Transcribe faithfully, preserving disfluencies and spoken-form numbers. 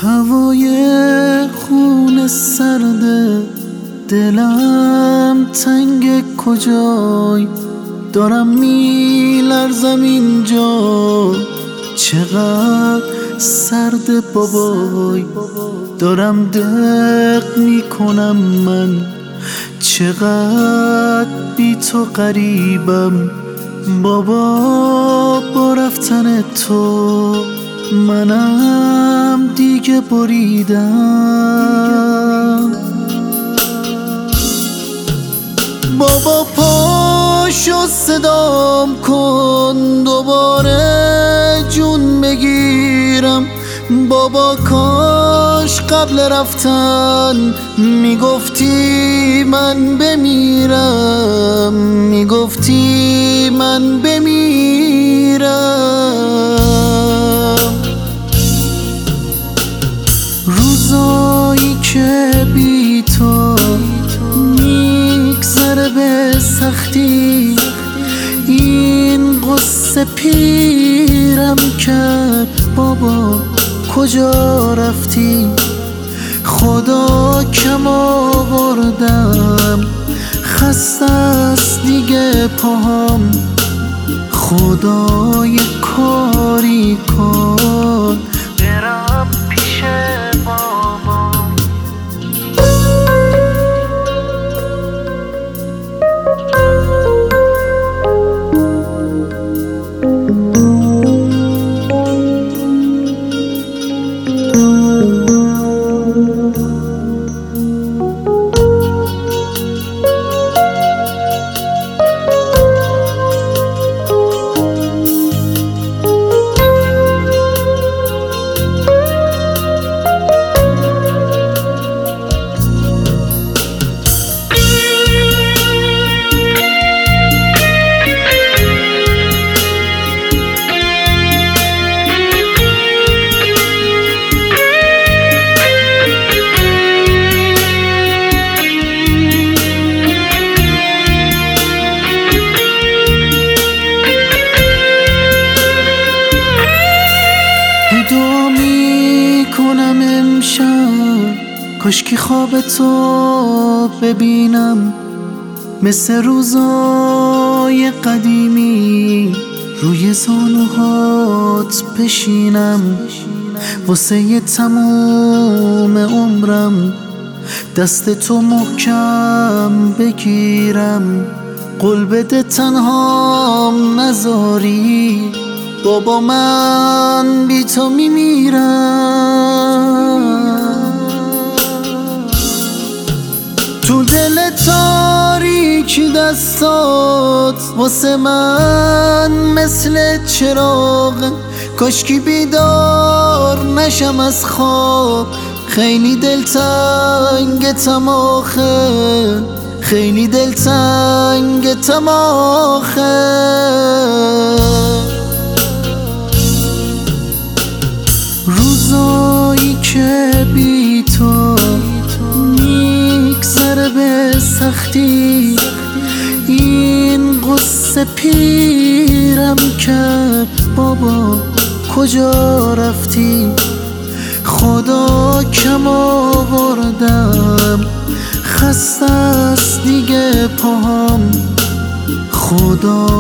هوای خون سرده، دلم تنگ کجای، دارم میلرزم اینجا، چقدر سرده بابای، دارم دق میکنم من، چقدر بی تو غریبم بابا. با رفتن تو منم دیگه بریدم بابا. پاشو صدام کن دوباره جون بگیرم بابا. کاش قبل رفتن میگفتی من بمیرم، میگفتی من بمیرم. روزایی که بی تو میگذره به سختی، این قصه پیرم کرد بابا. کجا رفتی؟ خدا کم آوردم، خسته است دیگه پاهام، خدای کاری کن برم پیش بابا. دعا میکنم امشب کاشکی خواب تو ببینم، مثل روزای قدیمی روی زانوهات بشینم، واسه یه تموم عمرم دست تو محکم بگیرم. قول بده تنهام نذاری بابا، من بی تو میمیرم. تو دل تاریکی دستات واسه من مثل چراغ، کاشکی بیدار نشم از خواب. خیلی دلتنگتم آخه، خیلی دلتنگتم آخه. روزایی که بی تو میگذره به سختی، این قصه پیرم کرد بابا. کجا رفتی؟ خدا کم آوردم، خسته است دیگه پاهام، خدا